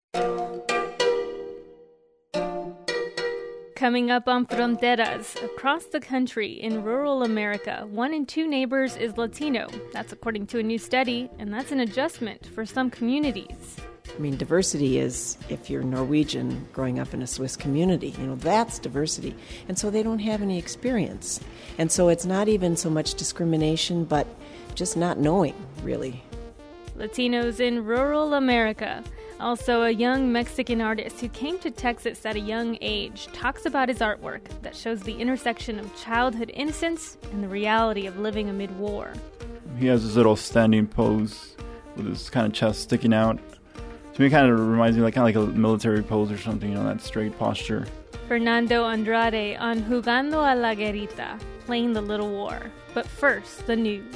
Coming up on Fronteras, across the country in rural America, 1 in 2 neighbors is Latino. That's according to a new study, and that's an adjustment for some communities. I mean, diversity is, if you're Norwegian growing up in a Swiss community, that's diversity. And so they don't have any experience. And so it's not even so much discrimination, but just not knowing, really. Latinos in rural America. Also, a young Mexican artist who came to Texas at a young age talks about his artwork that shows the intersection of childhood innocence and the reality of living amid war. He has this little standing pose with his kind of chest sticking out. To me, it kind of reminds me kind of like a military pose or something, that straight posture. Fernando Andrade on Jugando a la Guerrita, playing the little war. But first, the news.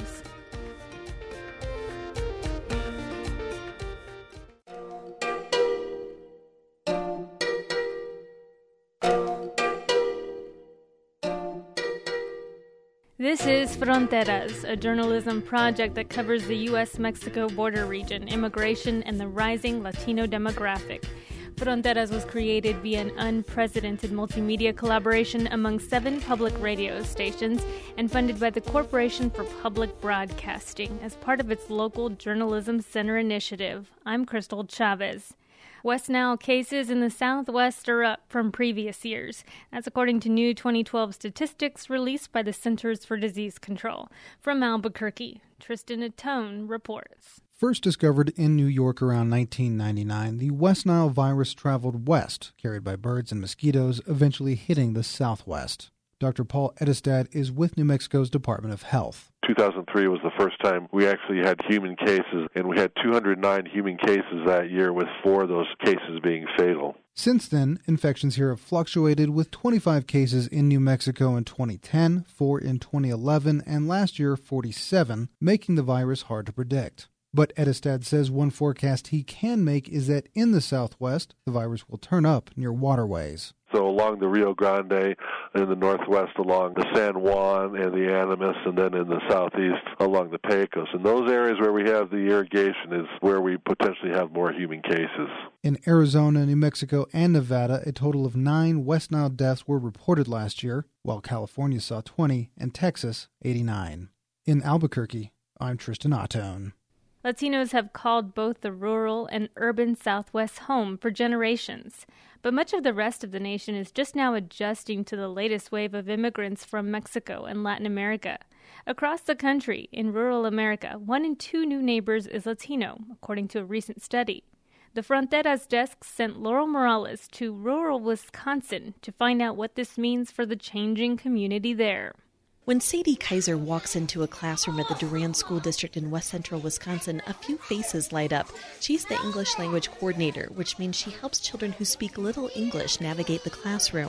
This is Fronteras, a journalism project that covers the U.S.-Mexico border region, immigration, and the rising Latino demographic. Fronteras was created via an unprecedented multimedia collaboration among 7 public radio stations and funded by the Corporation for Public Broadcasting as part of its local Journalism Center initiative. I'm Crystal Chavez. West Nile cases in the Southwest are up from previous years. That's according to new 2012 statistics released by the Centers for Disease Control. From Albuquerque, Tristan Atone reports. First discovered in New York around 1999, the West Nile virus traveled west, carried by birds and mosquitoes, eventually hitting the Southwest. Dr. Paul Edestad is with New Mexico's Department of Health. 2003 was the first time we actually had human cases, and we had 209 human cases that year, with 4 of those cases being fatal. Since then, infections here have fluctuated, with 25 cases in New Mexico in 2010, 4 in 2011, and last year 47, making the virus hard to predict. But Edestad says one forecast he can make is that in the Southwest, the virus will turn up near waterways. So along the Rio Grande, in the northwest along the San Juan and the Animas, and then in the southeast along the Pecos. And those areas where we have the irrigation is where we potentially have more human cases. In Arizona, New Mexico, and Nevada, a total of 9 West Nile deaths were reported last year, while California saw 20 and Texas 89. In Albuquerque, I'm Tristan Atone. Latinos have called both the rural and urban Southwest home for generations, but much of the rest of the nation is just now adjusting to the latest wave of immigrants from Mexico and Latin America. Across the country, in rural America, 1 in 2 new neighbors is Latino, according to a recent study. The Fronteras desk sent Laurel Morales to rural Wisconsin to find out what this means for the changing community there. When Sadie Kaiser walks into a classroom at the Durand School District in west central Wisconsin, a few faces light up. She's the English language coordinator, which means she helps children who speak little English navigate the classroom.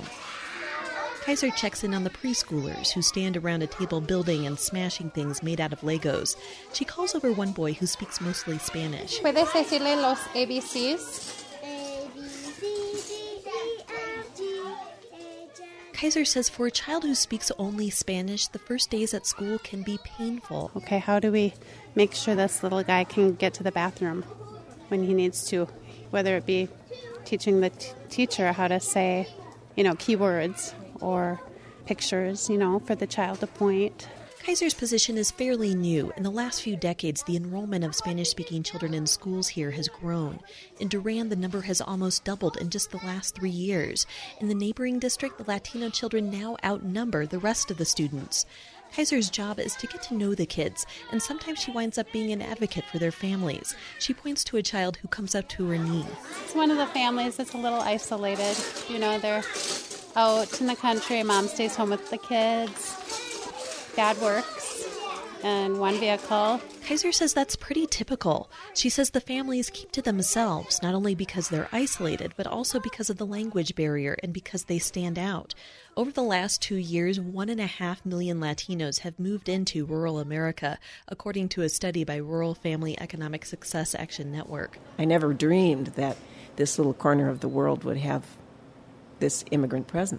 Kaiser checks in on the preschoolers who stand around a table building and smashing things made out of Legos. She calls over one boy who speaks mostly Spanish. ¿Puedes decirle los ABCs? Kaiser says for a child who speaks only Spanish, the first days at school can be painful. Okay, how do we make sure this little guy can get to the bathroom when he needs to? Whether it be teaching the teacher how to say, keywords or pictures, for the child to point. Kaiser's position is fairly new. In the last few decades, the enrollment of Spanish-speaking children in schools here has grown. In Durand, the number has almost doubled in just the last 3 years. In the neighboring district, the Latino children now outnumber the rest of the students. Kaiser's job is to get to know the kids, and sometimes she winds up being an advocate for their families. She points to a child who comes up to her knee. It's one of the families that's a little isolated. They're out in the country. Mom stays home with the kids. Dad works in one vehicle. Kaiser says that's pretty typical. She says the families keep to themselves, not only because they're isolated, but also because of the language barrier and because they stand out. Over the last 2 years, 1.5 million Latinos have moved into rural America, according to a study by Rural Family Economic Success Action Network. I never dreamed that this little corner of the world would have this immigrant presence.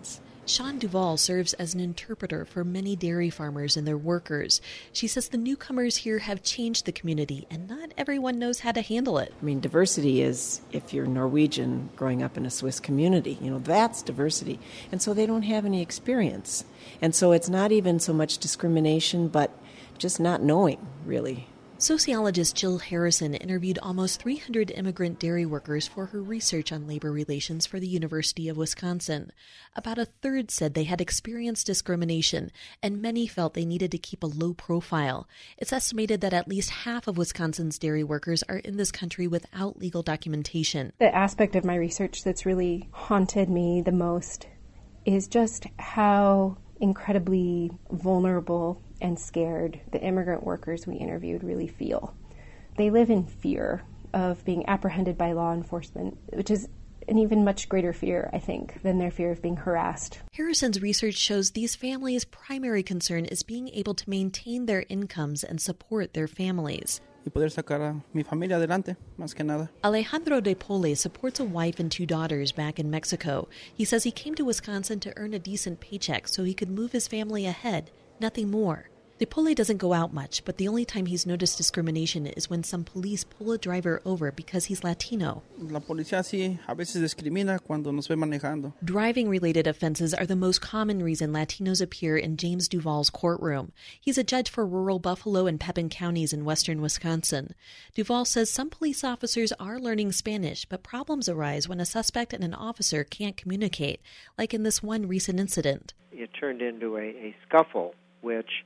Sean Duvall serves as an interpreter for many dairy farmers and their workers. She says the newcomers here have changed the community, and not everyone knows how to handle it. I mean, diversity is, if you're Norwegian growing up in a Swiss community, that's diversity. And so they don't have any experience. And so it's not even so much discrimination, but just not knowing, really. Sociologist Jill Harrison interviewed almost 300 immigrant dairy workers for her research on labor relations for the University of Wisconsin. About a third said they had experienced discrimination, and many felt they needed to keep a low profile. It's estimated that at least half of Wisconsin's dairy workers are in this country without legal documentation. The aspect of my research that's really haunted me the most is just how incredibly vulnerable and scared the immigrant workers we interviewed really feel. They live in fear of being apprehended by law enforcement, which is an even much greater fear, I think, than their fear of being harassed. Harrison's research shows these families' primary concern is being able to maintain their incomes and support their families. Y poder sacar a mi familia adelante, más que nada. Alejandro De Pole supports a wife and 2 daughters back in Mexico. He says he came to Wisconsin to earn a decent paycheck so he could move his family ahead, nothing more. De Pole doesn't go out much, but the only time he's noticed discrimination is when some police pull a driver over because he's Latino. La policía sí a veces discrimina cuando nos ve manejando. Driving-related offenses are the most common reason Latinos appear in James Duvall's courtroom. He's a judge for rural Buffalo and Pepin counties in western Wisconsin. Duvall says some police officers are learning Spanish, but problems arise when a suspect and an officer can't communicate, like in this one recent incident. It turned into a scuffle, which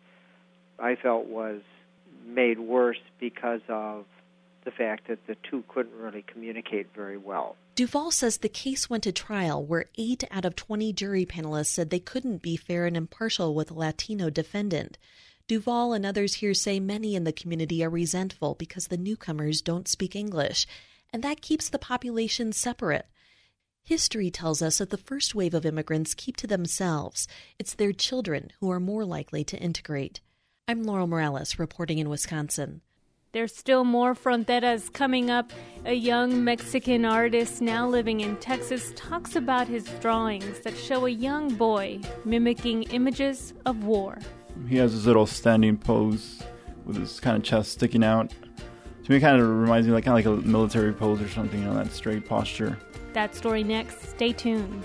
I felt was made worse because of the fact that the two couldn't really communicate very well. Duvall says the case went to trial where 8 out of 20 jury panelists said they couldn't be fair and impartial with a Latino defendant. Duvall and others here say many in the community are resentful because the newcomers don't speak English, and that keeps the population separate. History tells us that the first wave of immigrants keep to themselves. It's their children who are more likely to integrate. I'm Laurel Morales, reporting in Wisconsin. There's still more Fronteras coming up. A young Mexican artist now living in Texas talks about his drawings that show a young boy mimicking images of war. He has this little standing pose with his kind of chest sticking out. To me, it kind of reminds me kind of like a military pose or something, that straight posture. That story next. Stay tuned.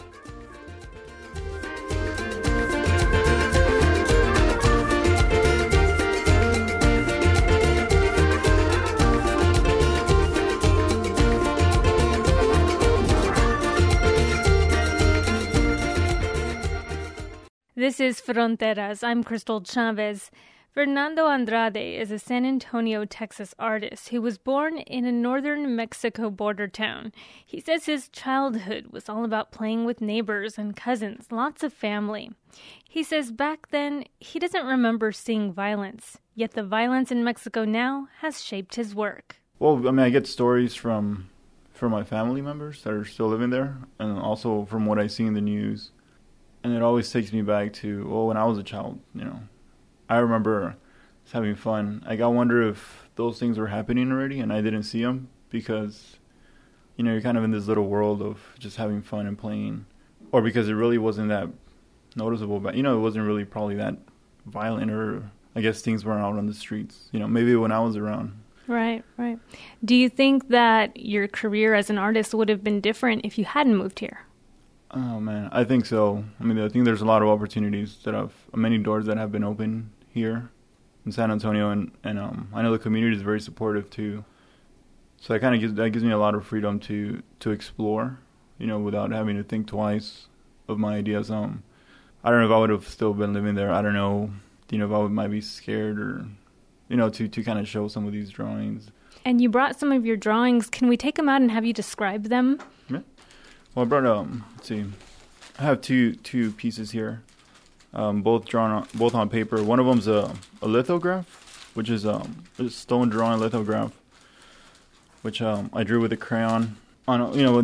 This is Fronteras. I'm Crystal Chavez. Fernando Andrade is a San Antonio, Texas artist who was born in a northern Mexico border town. He says his childhood was all about playing with neighbors and cousins, lots of family. He says back then he doesn't remember seeing violence, yet the violence in Mexico now has shaped his work. Well, I get stories from my family members that are still living there, and also from what I see in the news. And it always takes me back to, when I was a child, I remember just having fun. I wonder if those things were happening already and I didn't see them because, you're kind of in this little world of just having fun and playing. Or because it really wasn't that noticeable, but, it wasn't really probably that violent, or I guess things weren't out on the streets, maybe when I was around. Right. Do you think that your career as an artist would have been different if you hadn't moved here? Oh, man, I think so. I think there's a lot of opportunities many doors that have been open here in San Antonio, and I know the community is very supportive too. So that gives me a lot of freedom to explore, without having to think twice of my ideas. I don't know if I would have still been living there. I don't know, if I might be scared or, to kind of show some of these drawings. And you brought some of your drawings. Can we take them out and have you describe them? Yeah. Well, I brought, let's see, I have two pieces here, both on paper. One of them's a lithograph, which is a stone drawing lithograph, which I drew with a crayon on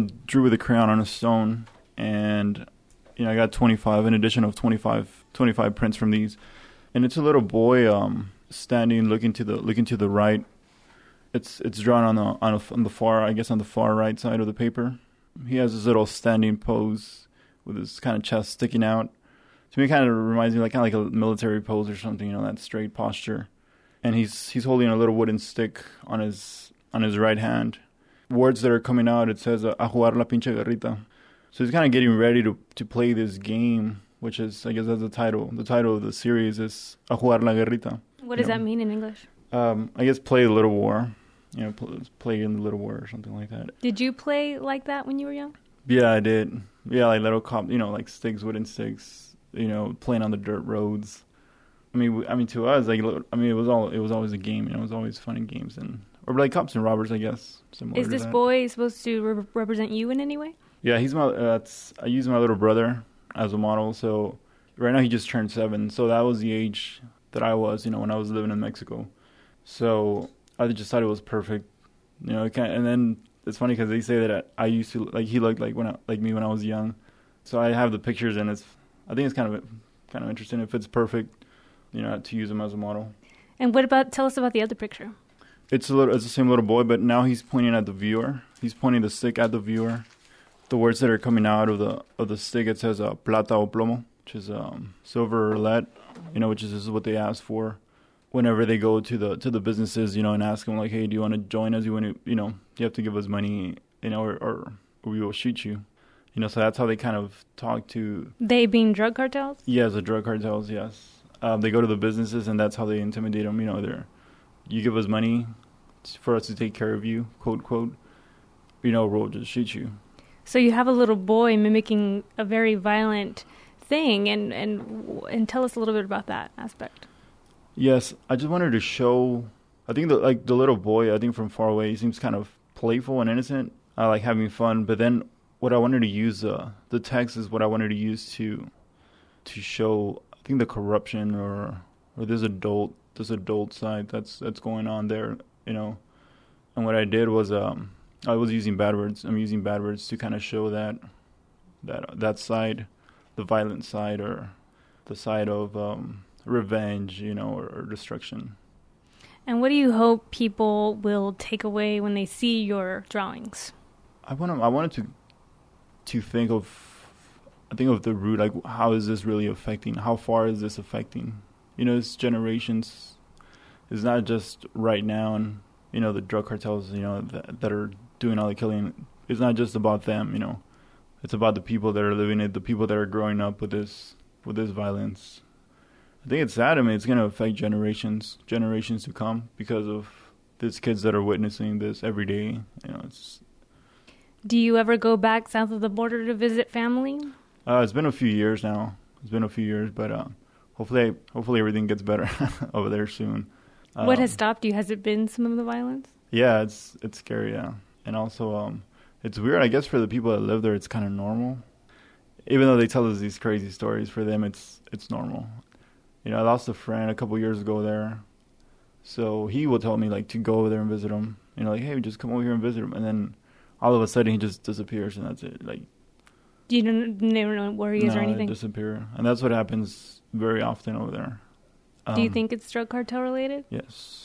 a stone, and I got 25, an edition of 25 prints from these, and it's a little boy standing, looking to the right. It's drawn on the far right side of the paper. He has this little standing pose with his kind of chest sticking out. To me, it kind of reminds me like kind of like a military pose or something, you know, that straight posture. And he's holding a little wooden stick on his right hand. Words that are coming out, it says, a jugar la pinche guerrita. So he's kind of getting ready to play this game, which is, I guess that's the title. The title of the series is A Jugar la Guerrita. What does that mean in English? I guess play the little war. You know, play in the little war or something like that. Did you play like that when you were young? Yeah, I did. Yeah, like little you know, like sticks, wooden sticks, you know, playing on the dirt roads. I mean, to us, like, I mean, it was always a game. You know, it was always fun and games, or like cops and robbers, I guess. Is this boy supposed to represent you in any way? Yeah, he's my. I use my little brother as a model. So right now he just turned 7. So that was the age that I was, you know, when I was living in Mexico. So I just thought it was perfect, you know. And then it's funny because they say that I used to like he looked like me when I was young. So I have the pictures, and I think it's kind of interesting. It fits perfect, you know, to use him as a model. And tell us about the other picture. It's the same little boy, but now he's pointing at the viewer. He's pointing the stick at the viewer. The words that are coming out of the stick, it says plata o plomo, which is silver or lead, you know, which is what they ask for whenever they go to the businesses, you know, and ask them like, hey, do you want to join us? You want to, you know, you have to give us money, you know, or we will shoot you. You know, so that's how they kind of talk to... They being drug cartels? Yes, the drug cartels, yes. They go to the businesses, and that's how they intimidate them. You know, you give us money for us to take care of you, quote, quote, you know, we'll just shoot you. So you have a little boy mimicking a very violent thing, and tell us a little bit about that aspect. Yes, I just wanted to show... I think the little boy, I think from far away, he seems kind of playful and innocent, like having fun, but then... What I wanted to use, the text is what I wanted to use to show, I think, the corruption or this adult side that's going on there, you know. And what I did was I was using bad words. I'm using bad words to kind of show that side, the violent side, or the side of revenge, you know, or destruction. And what do you hope people will take away when they see your drawings? I wanted to think of the root, like how is this really affecting? How far is this affecting? You know, it's generations. It's not just right now, and you know the drug cartels, you know, that are doing all the killing. It's not just about them, you know. It's about the people that are living it, the people that are growing up with this violence. I think it's sad. I mean, it's going to affect generations to come because of these kids that are witnessing this every day. You know, it's. Do you ever go back south of the border to visit family? It's been a few years now. But hopefully everything gets better over there soon. What has stopped you? Has it been some of the violence? Yeah, it's scary, yeah. And also, it's weird, I guess, for the people that live there, it's kind of normal. Even though they tell us these crazy stories, for them, it's normal. You know, I lost a friend a couple years ago there. So he will tell me, like, to go over there and visit him. You know, like, hey, just come over here and visit him. And then all of a sudden he just disappears, and that's it. Like, you never know where he is or anything? No, disappear. And that's what happens very often over there. Do you think it's drug cartel related? Yes.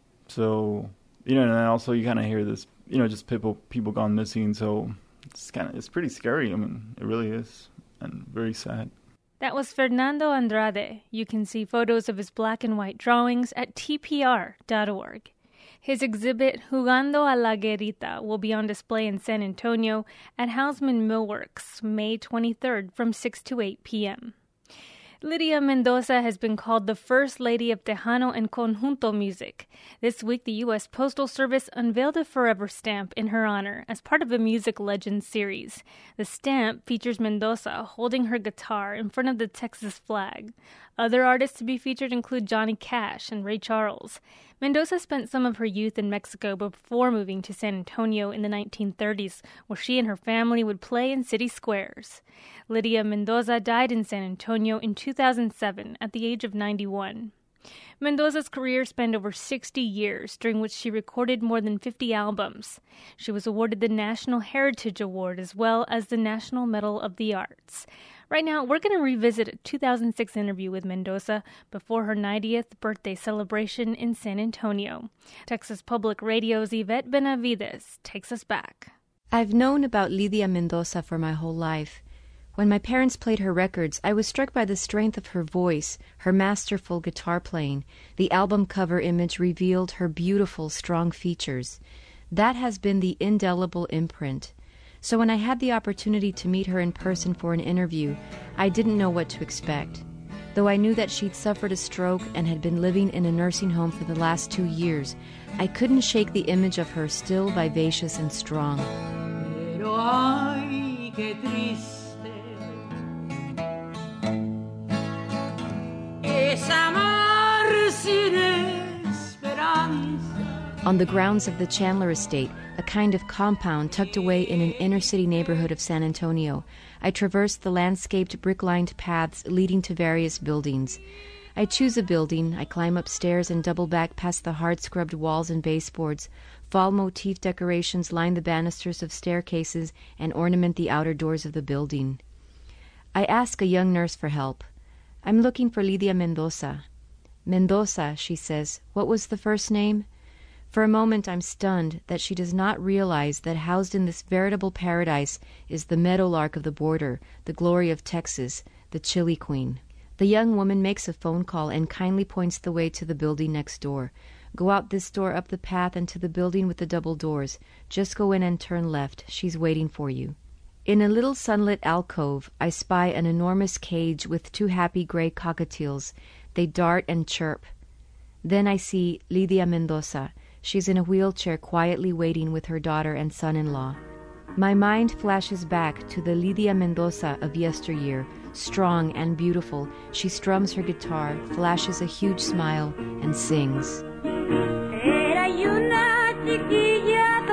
So, you know, and then also you kind of hear this, you know, just people gone missing. So it's pretty scary. I mean, it really is, and very sad. That was Fernando Andrade. You can see photos of his black and white drawings at tpr.org. His exhibit, Jugando a la Guerrita, will be on display in San Antonio at Hausman Millworks, May 23rd from 6 to 8 p.m. Lydia Mendoza has been called the First Lady of Tejano and Conjunto music. This week, the U.S. Postal Service unveiled a forever stamp in her honor as part of a Music Legends series. The stamp features Mendoza holding her guitar in front of the Texas flag. Other artists to be featured include Johnny Cash and Ray Charles. Mendoza spent some of her youth in Mexico before moving to San Antonio in the 1930s, where she and her family would play in city squares. Lydia Mendoza died in San Antonio in 2007 at the age of 91. Mendoza's career spanned over 60 years, during which she recorded more than 50 albums. She was awarded the National Heritage Award as well as the National Medal of the Arts. Right now, we're going to revisit a 2006 interview with Mendoza before her 90th birthday celebration in San Antonio. Texas Public Radio's Yvette Benavides takes us back. I've known about Lydia Mendoza for my whole life. When my parents played her records, I was struck by the strength of her voice, her masterful guitar playing. The album cover image revealed her beautiful, strong features. That has been the indelible imprint. So when I had the opportunity to meet her in person for an interview, I didn't know what to expect. Though I knew that she'd suffered a stroke and had been living in a nursing home for the last 2 years, I couldn't shake the image of her still vivacious and strong. Pero ay, qué triste. On the grounds of the Chandler Estate, a kind of compound tucked away in an inner-city neighborhood of San Antonio, I traversed the landscaped brick-lined paths leading to various buildings. I choose a building, I climb upstairs and double back past the hard-scrubbed walls and baseboards. Fall motif decorations line the banisters of staircases and ornament the outer doors of the building. I ask a young nurse for help. I'm looking for Lydia Mendoza. Mendoza, she says. What was the first name? For a moment I'm stunned that she does not realize that housed in this veritable paradise is the meadowlark of the border, the glory of Texas, the chili queen. The young woman makes a phone call and kindly points the way to the building next door. Go out this door, up the path, and to the building with the double doors. Just go in and turn left. She's waiting for you. In a little sunlit alcove, I spy an enormous cage with 2 happy gray cockatiels. They dart and chirp. Then I see Lydia Mendoza. She's in a wheelchair quietly waiting with her daughter and son-in-law. My mind flashes back to the Lydia Mendoza of yesteryear. Strong and beautiful, she strums her guitar, flashes a huge smile, and sings. Era una chiquilla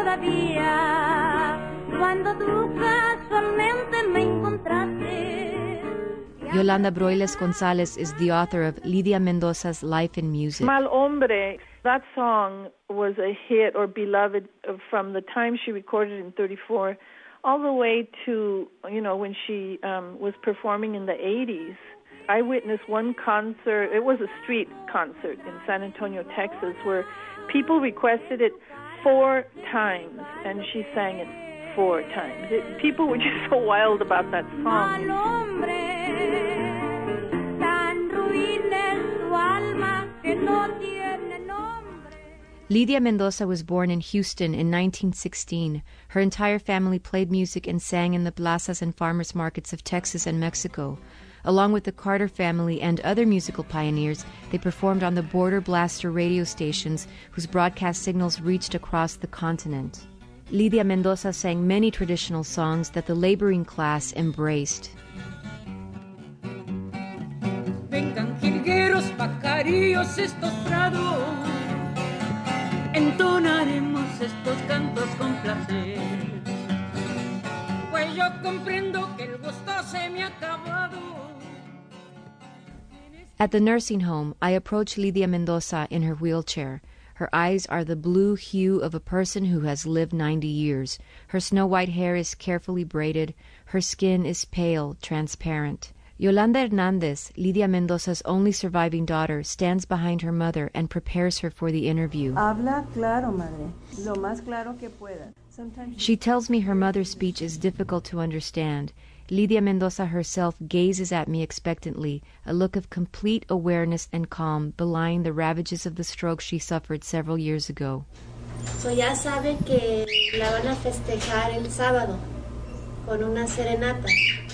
todavía cuando tú casualmente me encontraste. Yolanda Broiles Gonzalez is the author of Lydia Mendoza's Life in Music. Mal Hombre, that song was a hit or beloved from the time she recorded in 1934 all the way to, when she was performing in the 1980s. I witnessed one concert, it was a street concert in San Antonio, Texas, where people requested it 4 times, and she sang it 4 times. People were just so wild about that song. Lydia Mendoza was born in Houston in 1916. Her entire family played music and sang in the plazas and farmers markets of Texas and Mexico. Along with the Carter family and other musical pioneers, they performed on the border blaster radio stations whose broadcast signals reached across the continent. Lydia Mendoza sang many traditional songs that the laboring class embraced. Vengan jilgueros, pajarillos, estos prados, entonaremos estos cantos con placer, pues yo comprendo que el gusto se me ha acabado. At the nursing home, I approach Lydia Mendoza in her wheelchair. Her eyes are the blue hue of a person who has lived 90 years. Her snow-white hair is carefully braided. Her skin is pale, transparent. Yolanda Hernandez, Lydia Mendoza's only surviving daughter, stands behind her mother and prepares her for the interview. Habla claro, madre. Lo más claro que pueda. She tells me her mother's speech is difficult to understand. Lydia Mendoza herself gazes at me expectantly, a look of complete awareness and calm belying the ravages of the stroke she suffered several years ago. So ya sabe que la van a festejar el sábado con una serenata.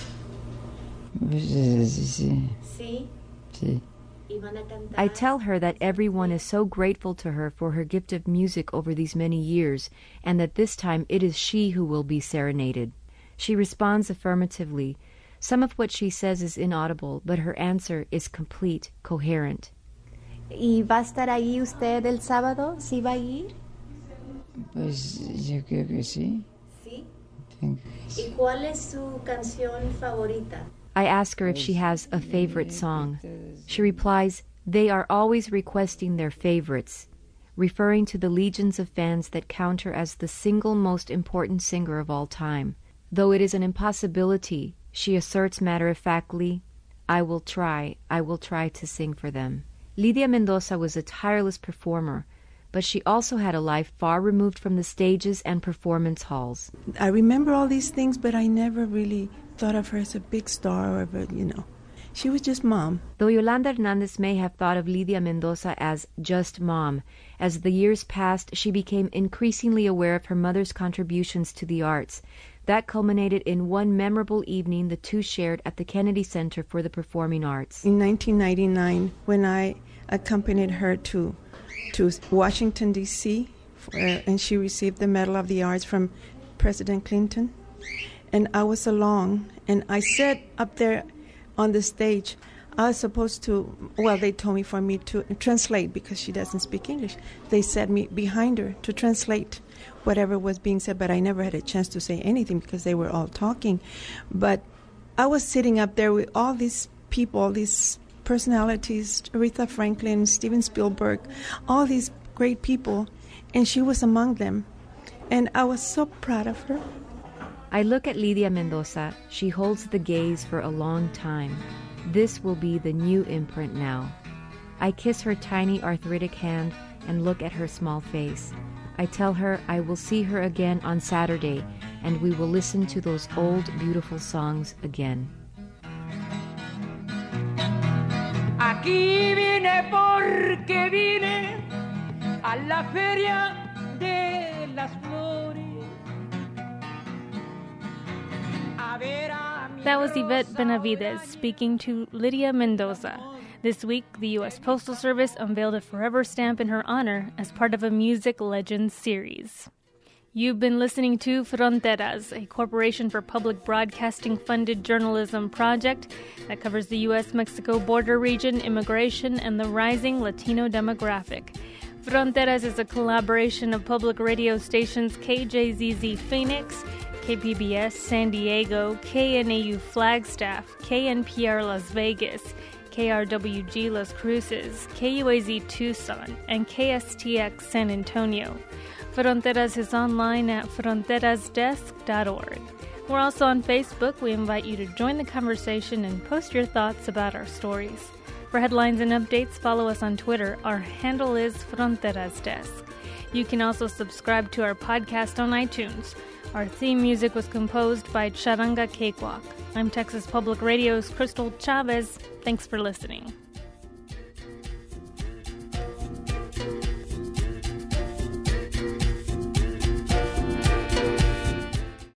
Sí. Sí. Sí. I tell her that everyone is so grateful to her for her gift of music over these many years, and that this time it is she who will be serenaded. She responds affirmatively. Some of what she says is inaudible, but her answer is complete, coherent. ¿Y va a estar ahí usted el sábado? ¿Sí va a ir? Pues yo creo que sí. ¿Sí? ¿Y cuál es su canción favorita? I ask her if she has a favorite song. She replies, they are always requesting their favorites, referring to the legions of fans that count her as the single most important singer of all time. Though it is an impossibility, she asserts matter-of-factly, I will try to sing for them. Lydia Mendoza was a tireless performer, but she also had a life far removed from the stages and performance halls. I remember all these things, but I never really thought of her as a big star, or she was just mom. Though Yolanda Hernandez may have thought of Lydia Mendoza as just mom, as the years passed, she became increasingly aware of her mother's contributions to the arts. That culminated in one memorable evening the two shared at the Kennedy Center for the Performing Arts. In 1999, when I accompanied her to Washington, D.C., and she received the Medal of the Arts from President Clinton, and I was along, and I sat up there on the stage. I was supposed to, they told me for me to translate because she doesn't speak English. They set me behind her to translate whatever was being said, but I never had a chance to say anything because they were all talking. But I was sitting up there with all these people, all these personalities, Aretha Franklin, Steven Spielberg, all these great people, and she was among them. And I was so proud of her. I look at Lydia Mendoza. She holds the gaze for a long time. This will be the new imprint now. I kiss her tiny arthritic hand and look at her small face. I tell her I will see her again on Saturday, and we will listen to those old, beautiful songs again. Aquí vine porque vine a la feria de las flores. That was Yvette Benavides speaking to Lydia Mendoza. This week, the U.S. Postal Service unveiled a forever stamp in her honor as part of a Music Legends series. You've been listening to Fronteras, a Corporation for Public Broadcasting funded journalism project that covers the U.S.-Mexico border region, immigration, and the rising Latino demographic. Fronteras is a collaboration of public radio stations KJZZ Phoenix, KPBS San Diego, KNAU Flagstaff, KNPR Las Vegas, KRWG Las Cruces, KUAZ Tucson, and KSTX San Antonio. Fronteras is online at fronterasdesk.org. We're also on Facebook. We invite you to join the conversation and post your thoughts about our stories. For headlines and updates, follow us on Twitter. Our handle is FronterasDesk. You can also subscribe to our podcast on iTunes. Our theme music was composed by Charanga Cakewalk. I'm Texas Public Radio's Crystal Chavez. Thanks for listening.